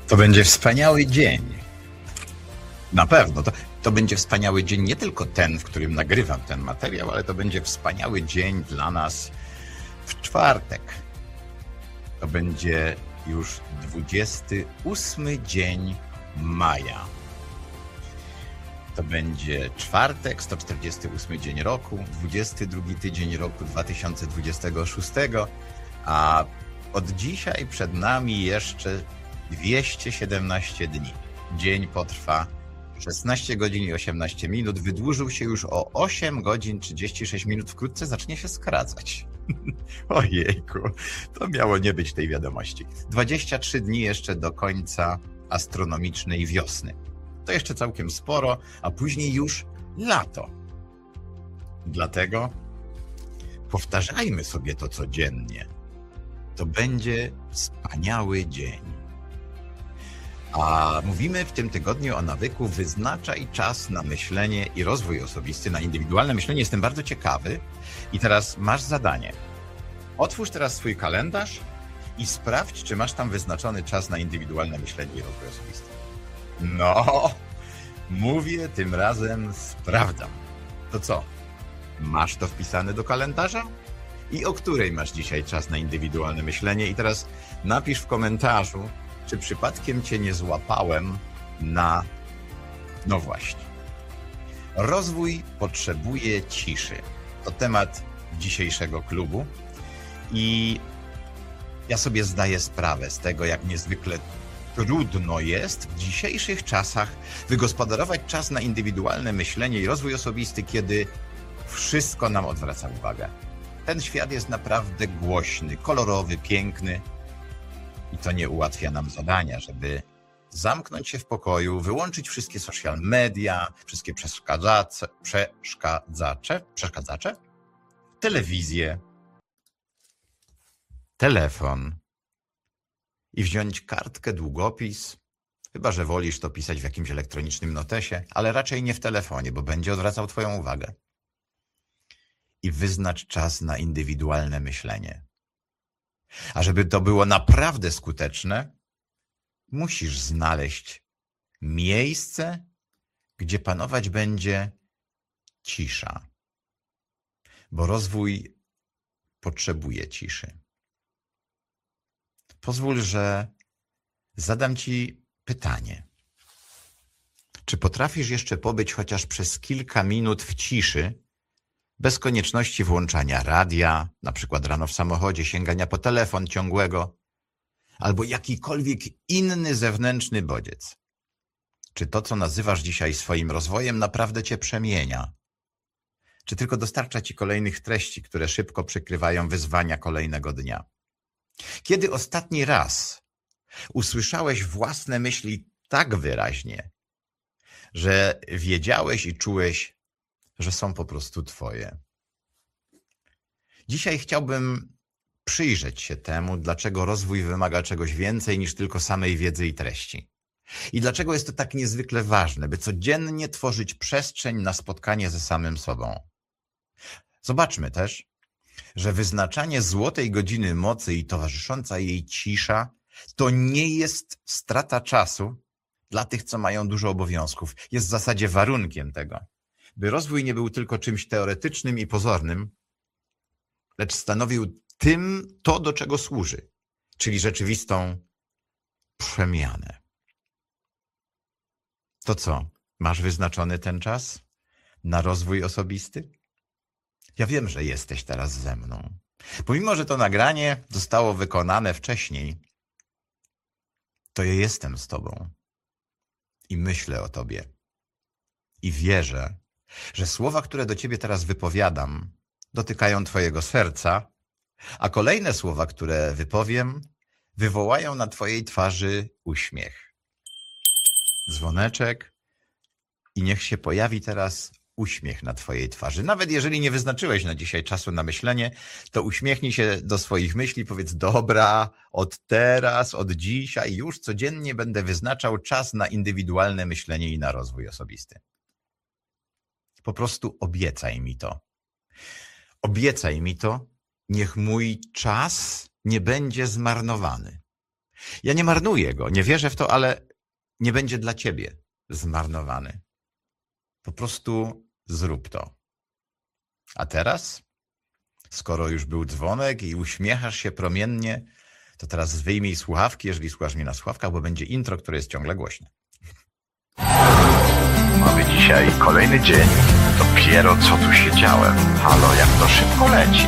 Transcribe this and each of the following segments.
To będzie wspaniały dzień. Na pewno. To będzie wspaniały dzień nie tylko ten, w którym nagrywam ten materiał, ale to będzie wspaniały dzień dla nas w czwartek. To będzie już 28 dzień maja. To będzie czwartek, 148 dzień roku, 22 tydzień roku 2026, a od dzisiaj przed nami jeszcze 217 dni. Dzień potrwa 16 godzin i 18 minut. Wydłużył się już o 8 godzin 36 minut. Wkrótce zacznie się skracać. Ojejku, to miało nie być tej wiadomości. 23 dni jeszcze do końca astronomicznej wiosny. To jeszcze całkiem sporo, a później już lato. Dlatego powtarzajmy sobie to codziennie. To będzie wspaniały dzień. A mówimy w tym tygodniu o nawyku wyznaczaj czas na myślenie i rozwój osobisty, na indywidualne myślenie. Jestem bardzo ciekawy i teraz masz zadanie. Otwórz teraz swój kalendarz i sprawdź, czy masz tam wyznaczony czas na indywidualne myślenie i rozwój osobisty. No, mówię tym razem sprawdzam. To co? Masz to wpisane do kalendarza? I o której masz dzisiaj czas na indywidualne myślenie? I teraz napisz w komentarzu, czy przypadkiem cię nie złapałem na... No właśnie. Rozwój potrzebuje ciszy. To temat dzisiejszego klubu. I ja sobie zdaję sprawę z tego, jak niezwykle trudno jest w dzisiejszych czasach wygospodarować czas na indywidualne myślenie i rozwój osobisty, kiedy wszystko nam odwraca uwagę. Ten świat jest naprawdę głośny, kolorowy, piękny i to nie ułatwia nam zadania, żeby zamknąć się w pokoju, wyłączyć wszystkie social media, wszystkie przeszkadzacze, telewizję, telefon i wziąć kartkę, długopis, chyba że wolisz to pisać w jakimś elektronicznym notesie, ale raczej nie w telefonie, bo będzie odwracał twoją uwagę. I wyznacz czas na indywidualne myślenie. A żeby to było naprawdę skuteczne, musisz znaleźć miejsce, gdzie panować będzie cisza. Bo rozwój potrzebuje ciszy. Pozwól, że zadam ci pytanie. Czy potrafisz jeszcze pobyć chociaż przez kilka minut w ciszy, bez konieczności włączania radia, na przykład rano w samochodzie, sięgania po telefon ciągłego, albo jakikolwiek inny zewnętrzny bodziec? Czy to, co nazywasz dzisiaj swoim rozwojem, naprawdę cię przemienia? Czy tylko dostarcza ci kolejnych treści, które szybko przykrywają wyzwania kolejnego dnia? Kiedy ostatni raz usłyszałeś własne myśli tak wyraźnie, że wiedziałeś i czułeś, że są po prostu twoje? Dzisiaj chciałbym przyjrzeć się temu, dlaczego rozwój wymaga czegoś więcej niż tylko samej wiedzy i treści. I dlaczego jest to tak niezwykle ważne, by codziennie tworzyć przestrzeń na spotkanie ze samym sobą. Zobaczmy też, że wyznaczanie złotej godziny mocy i towarzysząca jej cisza to nie jest strata czasu dla tych, co mają dużo obowiązków. Jest w zasadzie warunkiem tego, by rozwój nie był tylko czymś teoretycznym i pozornym, lecz stanowił to, do czego służy, czyli rzeczywistą przemianę. To co? Masz wyznaczony ten czas na rozwój osobisty? Ja wiem, że jesteś teraz ze mną. Pomimo że to nagranie zostało wykonane wcześniej, to ja jestem z tobą i myślę o tobie. I wierzę, że słowa, które do ciebie teraz wypowiadam, dotykają twojego serca, a kolejne słowa, które wypowiem, wywołają na twojej twarzy uśmiech. Dzwoneczek i niech się pojawi teraz uśmiech na twojej twarzy. Nawet jeżeli nie wyznaczyłeś na dzisiaj czasu na myślenie, to uśmiechnij się do swoich myśli, powiedz: dobra, od teraz, od dzisiaj już codziennie będę wyznaczał czas na indywidualne myślenie i na rozwój osobisty. Po prostu obiecaj mi to. Obiecaj mi to, niech mój czas nie będzie zmarnowany. Ja nie marnuję go, nie wierzę w to, ale nie będzie dla ciebie zmarnowany. Po prostu zrób to. A teraz, skoro już był dzwonek i uśmiechasz się promiennie, to teraz wyjmij słuchawki, jeżeli słuchasz mnie na słuchawkach, bo będzie intro, które jest ciągle głośne. Mamy dzisiaj kolejny dzień. Dopiero co tu siedziałem. Halo, jak to szybko leci.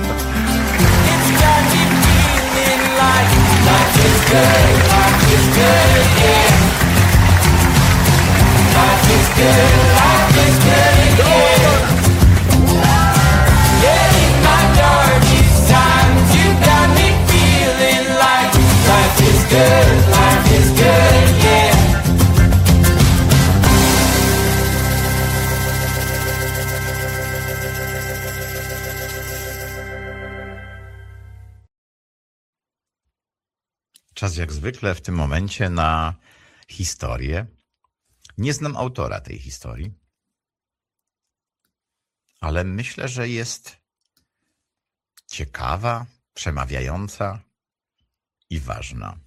Czas jak zwykle w tym momencie na historię. Nie znam autora tej historii, ale myślę, że jest ciekawa, przemawiająca i ważna.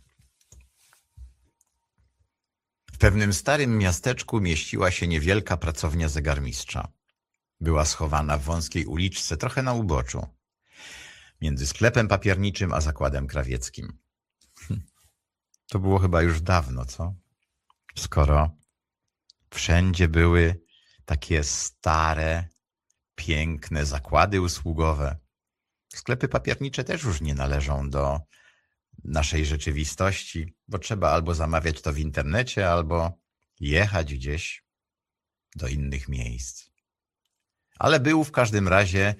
W pewnym starym miasteczku mieściła się niewielka pracownia zegarmistrza. Była schowana w wąskiej uliczce, trochę na uboczu, między sklepem papierniczym a zakładem krawieckim. To było chyba już dawno, co? Skoro wszędzie były takie stare, piękne zakłady usługowe. Sklepy papiernicze też już nie należą do naszej rzeczywistości, bo trzeba albo zamawiać to w internecie, albo jechać gdzieś do innych miejsc. Ale był w każdym razie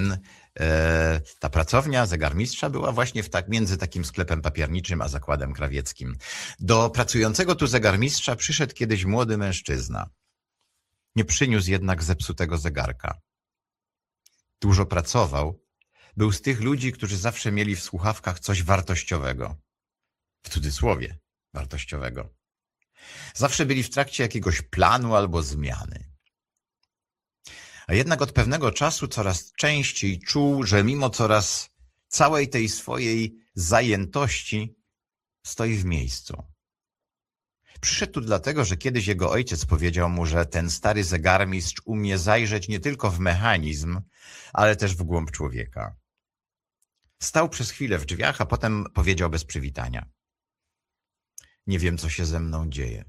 ta pracownia zegarmistrza była właśnie między takim sklepem papierniczym a zakładem krawieckim. Do pracującego tu zegarmistrza przyszedł kiedyś młody mężczyzna. Nie przyniósł jednak zepsutego zegarka. Dużo pracował. Był z tych ludzi, którzy zawsze mieli w słuchawkach coś wartościowego. W cudzysłowie wartościowego. Zawsze byli w trakcie jakiegoś planu albo zmiany. A jednak od pewnego czasu coraz częściej czuł, że mimo całej tej swojej zajętości stoi w miejscu. Przyszedł tu dlatego, że kiedyś jego ojciec powiedział mu, że ten stary zegarmistrz umie zajrzeć nie tylko w mechanizm, ale też w głąb człowieka. Stał przez chwilę w drzwiach, a potem powiedział bez przywitania: nie wiem, co się ze mną dzieje.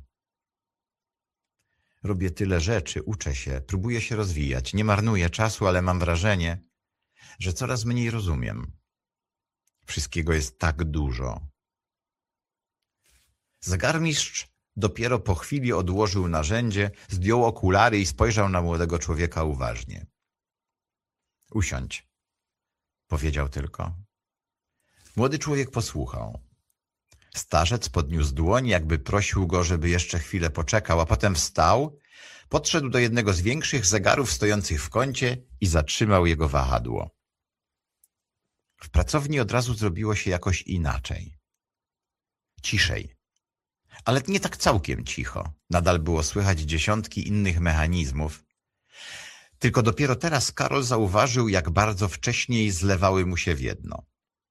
Robię tyle rzeczy, uczę się, próbuję się rozwijać, nie marnuję czasu, ale mam wrażenie, że coraz mniej rozumiem. Wszystkiego jest tak dużo. Zegarmistrz dopiero po chwili odłożył narzędzie, zdjął okulary i spojrzał na młodego człowieka uważnie. Usiądź, powiedział tylko. Młody człowiek posłuchał. Starzec podniósł dłoń, jakby prosił go, żeby jeszcze chwilę poczekał, a potem wstał, podszedł do jednego z większych zegarów stojących w kącie i zatrzymał jego wahadło. W pracowni od razu zrobiło się jakoś inaczej. Ciszej. Ale nie tak całkiem cicho. Nadal było słychać dziesiątki innych mechanizmów. Tylko dopiero teraz Karol zauważył, jak bardzo wcześniej zlewały mu się w jedno.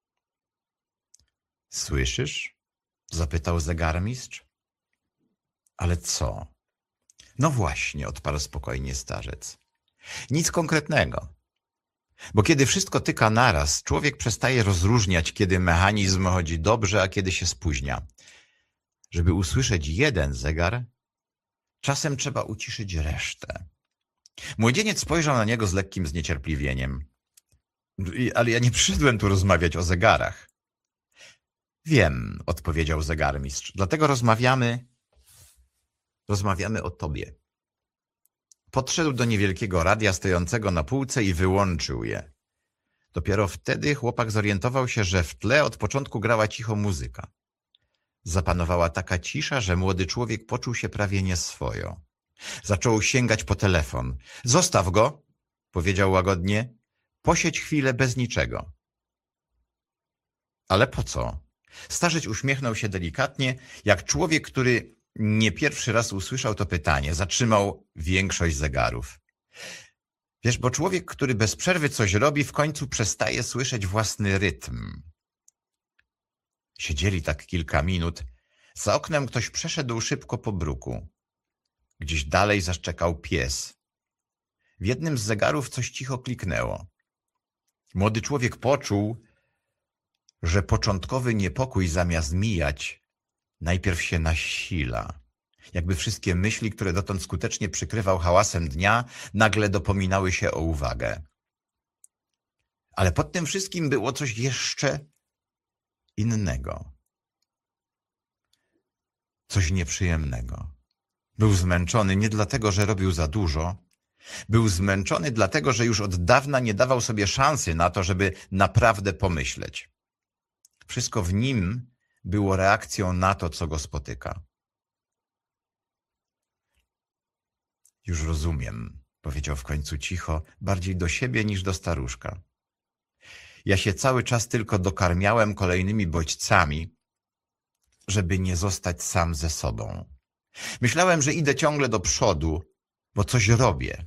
Słyszysz? Zapytał zegarmistrz. Ale co? No właśnie, odparł spokojnie starzec. Nic konkretnego. Bo kiedy wszystko tyka naraz, człowiek przestaje rozróżniać, kiedy mechanizm chodzi dobrze, a kiedy się spóźnia. Żeby usłyszeć jeden zegar, czasem trzeba uciszyć resztę. Młodzieniec spojrzał na niego z lekkim zniecierpliwieniem. Ale ja nie przyszedłem tu rozmawiać o zegarach. Wiem, odpowiedział zegarmistrz, dlatego rozmawiamy o tobie. Podszedł do niewielkiego radia stojącego na półce i wyłączył je. Dopiero wtedy chłopak zorientował się, że w tle od początku grała cicho muzyka. Zapanowała taka cisza, że młody człowiek poczuł się prawie nieswojo. Zaczął sięgać po telefon. Zostaw go, powiedział łagodnie. Posiedź chwilę bez niczego. Ale po co? Starzec uśmiechnął się delikatnie, jak człowiek, który nie pierwszy raz usłyszał to pytanie. Zatrzymał większość zegarów. Wiesz, bo człowiek, który bez przerwy coś robi, w końcu przestaje słyszeć własny rytm. Siedzieli tak kilka minut. Za oknem ktoś przeszedł szybko po bruku. Gdzieś dalej zaszczekał pies. W jednym z zegarów coś cicho kliknęło. Młody człowiek poczuł, że początkowy niepokój zamiast mijać, najpierw się nasila. Jakby wszystkie myśli, które dotąd skutecznie przykrywał hałasem dnia, nagle dopominały się o uwagę. Ale pod tym wszystkim było coś jeszcze innego. Coś nieprzyjemnego. Był zmęczony nie dlatego, że robił za dużo. Był zmęczony dlatego, że już od dawna nie dawał sobie szansy na to, żeby naprawdę pomyśleć. Wszystko w nim było reakcją na to, co go spotyka. Już rozumiem, powiedział w końcu cicho, bardziej do siebie niż do staruszka. Ja się cały czas tylko dokarmiałem kolejnymi bodźcami, żeby nie zostać sam ze sobą. Myślałem, że idę ciągle do przodu, bo coś robię.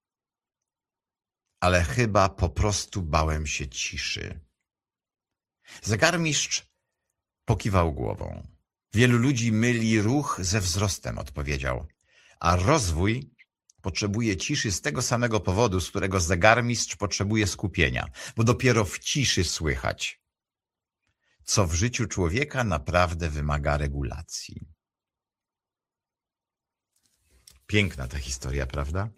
Ale chyba po prostu bałem się ciszy. Zegarmistrz pokiwał głową. Wielu ludzi myli ruch ze wzrostem, odpowiedział. A rozwój potrzebuje ciszy z tego samego powodu, z którego zegarmistrz potrzebuje skupienia, bo dopiero w ciszy słychać, co w życiu człowieka naprawdę wymaga regulacji. Piękna ta historia, prawda?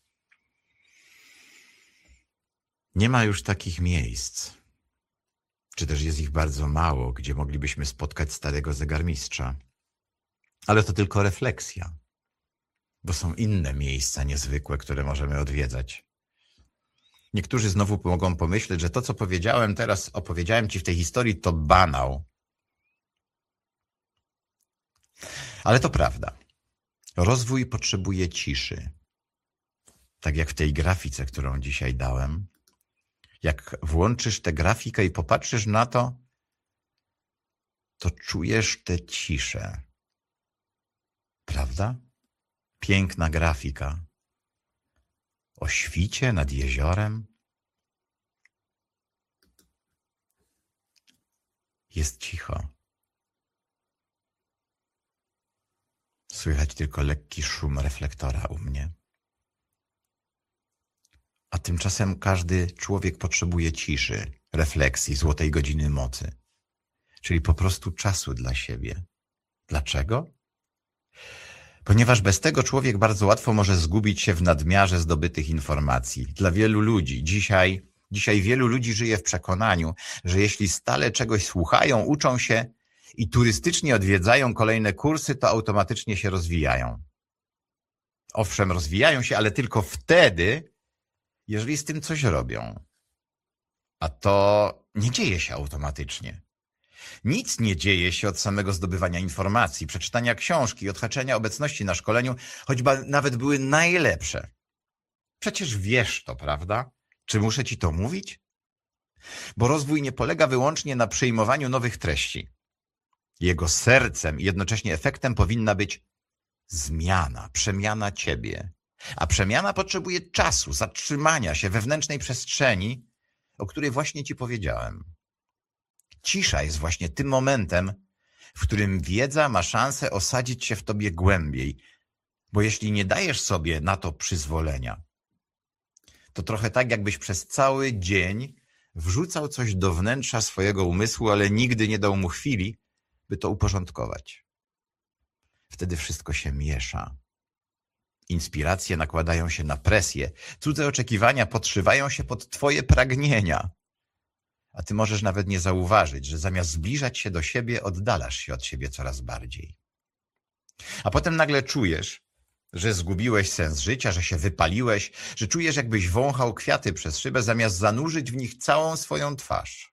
Nie ma już takich miejsc, czy też jest ich bardzo mało, gdzie moglibyśmy spotkać starego zegarmistrza. Ale to tylko refleksja, bo są inne miejsca niezwykłe, które możemy odwiedzać. Niektórzy znowu mogą pomyśleć, że to, co opowiedziałem ci w tej historii, to banał. Ale to prawda. Rozwój potrzebuje ciszy. Tak jak w tej grafice, którą dzisiaj dałem. Jak włączysz tę grafikę i popatrzysz na to, to czujesz tę ciszę. Prawda? Piękna grafika. O świcie nad jeziorem. Jest cicho. Słychać tylko lekki szum reflektora u mnie. A tymczasem każdy człowiek potrzebuje ciszy, refleksji, złotej godziny mocy. Czyli po prostu czasu dla siebie. Dlaczego? Ponieważ bez tego człowiek bardzo łatwo może zgubić się w nadmiarze zdobytych informacji. Dla wielu ludzi dzisiaj wielu ludzi żyje w przekonaniu, że jeśli stale czegoś słuchają, uczą się i turystycznie odwiedzają kolejne kursy, to automatycznie się rozwijają. Owszem, rozwijają się, ale tylko wtedy, jeżeli z tym coś robią. A to nie dzieje się automatycznie. Nic nie dzieje się od samego zdobywania informacji, przeczytania książki, odhaczenia obecności na szkoleniu, choćby nawet były najlepsze. Przecież wiesz to, prawda? Czy muszę ci to mówić? Bo rozwój nie polega wyłącznie na przyjmowaniu nowych treści. Jego sercem i jednocześnie efektem powinna być zmiana, przemiana ciebie. A przemiana potrzebuje czasu, zatrzymania się wewnętrznej przestrzeni, o której właśnie ci powiedziałem. Cisza jest właśnie tym momentem, w którym wiedza ma szansę osadzić się w tobie głębiej, bo jeśli nie dajesz sobie na to przyzwolenia, to trochę tak, jakbyś przez cały dzień wrzucał coś do wnętrza swojego umysłu, ale nigdy nie dał mu chwili, by to uporządkować. Wtedy wszystko się miesza. Inspiracje nakładają się na presję, cudze oczekiwania podszywają się pod twoje pragnienia. A ty możesz nawet nie zauważyć, że zamiast zbliżać się do siebie, oddalasz się od siebie coraz bardziej. A potem nagle czujesz, że zgubiłeś sens życia, że się wypaliłeś, że czujesz, jakbyś wąchał kwiaty przez szybę, zamiast zanurzyć w nich całą swoją twarz.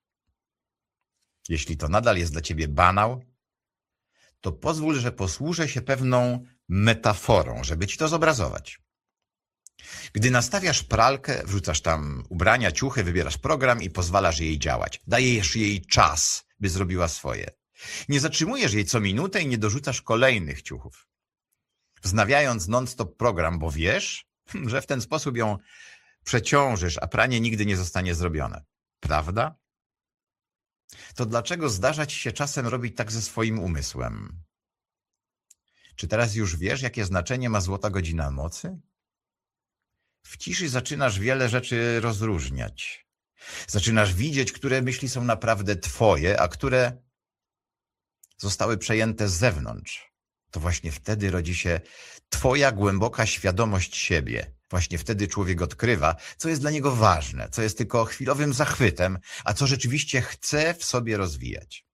Jeśli to nadal jest dla ciebie banał, to pozwól, że posłużę się pewną metaforą, żeby ci to zobrazować. Gdy nastawiasz pralkę, wrzucasz tam ubrania, ciuchy, wybierasz program i pozwalasz jej działać. Dajesz jej czas, by zrobiła swoje. Nie zatrzymujesz jej co minutę i nie dorzucasz kolejnych ciuchów. Wznawiając non-stop program, bo wiesz, że w ten sposób ją przeciążysz, a pranie nigdy nie zostanie zrobione. Prawda? to dlaczego zdarza ci się czasem robić tak ze swoim umysłem? Czy teraz już wiesz, jakie znaczenie ma złota godzina mocy? W ciszy zaczynasz wiele rzeczy rozróżniać. Zaczynasz widzieć, które myśli są naprawdę twoje, a które zostały przejęte z zewnątrz. To właśnie wtedy rodzi się twoja głęboka świadomość siebie. Właśnie wtedy człowiek odkrywa, co jest dla niego ważne, co jest tylko chwilowym zachwytem, a co rzeczywiście chce w sobie rozwijać.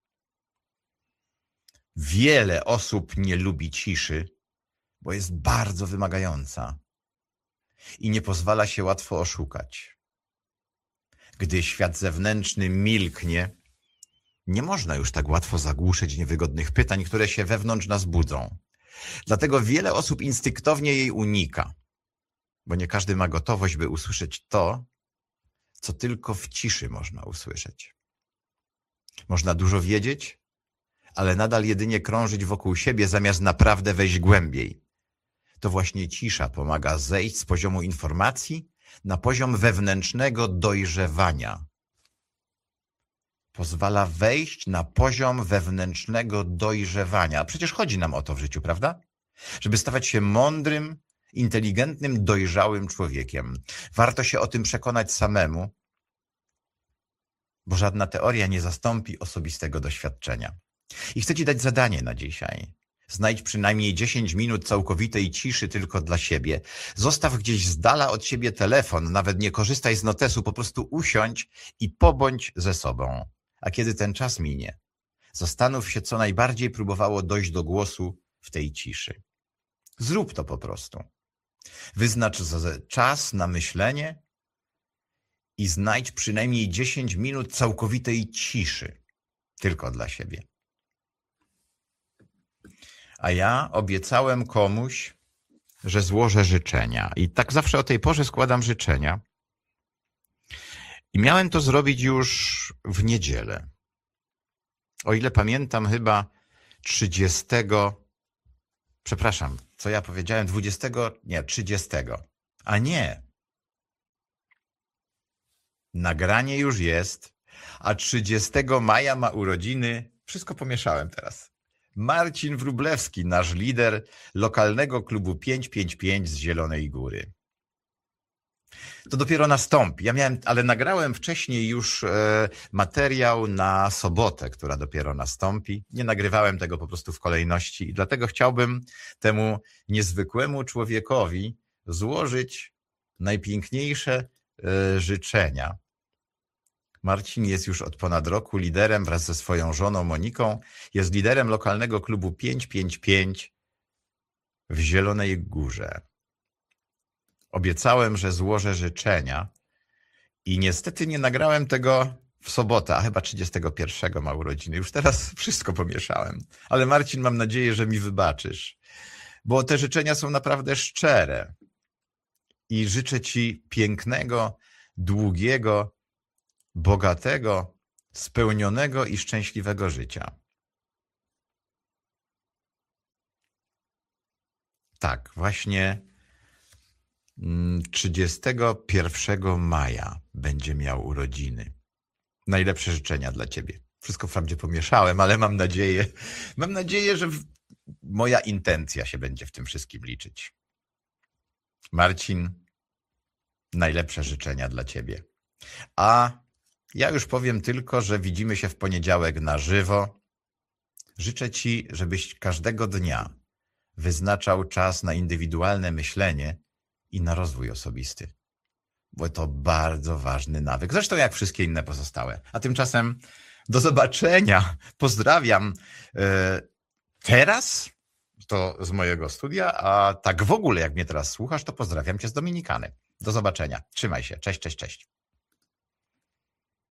Wiele osób nie lubi ciszy, bo jest bardzo wymagająca i nie pozwala się łatwo oszukać. Gdy świat zewnętrzny milknie, nie można już tak łatwo zagłuszyć niewygodnych pytań, które się wewnątrz nas budzą. Dlatego wiele osób instynktownie jej unika, bo nie każdy ma gotowość, by usłyszeć to, co tylko w ciszy można usłyszeć. Można dużo wiedzieć, ale nadal jedynie krążyć wokół siebie, zamiast naprawdę wejść głębiej. To właśnie cisza pomaga zejść z poziomu informacji na poziom wewnętrznego dojrzewania. Pozwala wejść na poziom wewnętrznego dojrzewania. A przecież chodzi nam o to w życiu, prawda? Żeby stawać się mądrym, inteligentnym, dojrzałym człowiekiem. Warto się o tym przekonać samemu, bo żadna teoria nie zastąpi osobistego doświadczenia. I chcę ci dać zadanie na dzisiaj. Znajdź przynajmniej 10 minut całkowitej ciszy tylko dla siebie. Zostaw gdzieś z dala od siebie telefon, nawet nie korzystaj z notesu, po prostu usiądź i pobądź ze sobą. A kiedy ten czas minie, zastanów się, co najbardziej próbowało dojść do głosu w tej ciszy. Zrób to po prostu. Wyznacz czas na myślenie i znajdź przynajmniej 10 minut całkowitej ciszy tylko dla siebie. A ja obiecałem komuś, że złożę życzenia. I tak zawsze o tej porze składam życzenia. I miałem to zrobić już w niedzielę. O ile pamiętam, chyba 30. Przepraszam, co ja powiedziałem? 20. Nie, 30. A nie. Nagranie już jest, a 30 maja ma urodziny. Wszystko pomieszałem teraz. Marcin Wróblewski, nasz lider lokalnego klubu 555 z Zielonej Góry. To dopiero nastąpi. Ale nagrałem wcześniej już materiał na sobotę, która dopiero nastąpi. Nie nagrywałem tego po prostu w kolejności i dlatego chciałbym temu niezwykłemu człowiekowi złożyć najpiękniejsze życzenia. Marcin jest już od ponad roku liderem wraz ze swoją żoną Moniką. Jest liderem lokalnego klubu 555 w Zielonej Górze. Obiecałem, że złożę życzenia i niestety nie nagrałem tego w sobotę, a chyba 31 ma urodziny. Już teraz wszystko pomieszałem. Ale Marcin, mam nadzieję, że mi wybaczysz, bo te życzenia są naprawdę szczere. I życzę ci pięknego, długiego, bogatego, spełnionego i szczęśliwego życia. Tak, właśnie 31 maja będzie miał urodziny. Najlepsze życzenia dla ciebie. Wszystko wprawdzie pomieszałem, ale mam nadzieję, że moja intencja się będzie w tym wszystkim liczyć. Marcin, najlepsze życzenia dla ciebie. A ja już powiem tylko, że widzimy się w poniedziałek na żywo. Życzę ci, żebyś każdego dnia wyznaczał czas na indywidualne myślenie i na rozwój osobisty. Bo to bardzo ważny nawyk. Zresztą jak wszystkie inne pozostałe. A tymczasem do zobaczenia. Pozdrawiam teraz, to z mojego studia, a tak w ogóle jak mnie teraz słuchasz, to pozdrawiam cię z Dominikany. Do zobaczenia. Trzymaj się. Cześć, cześć, cześć.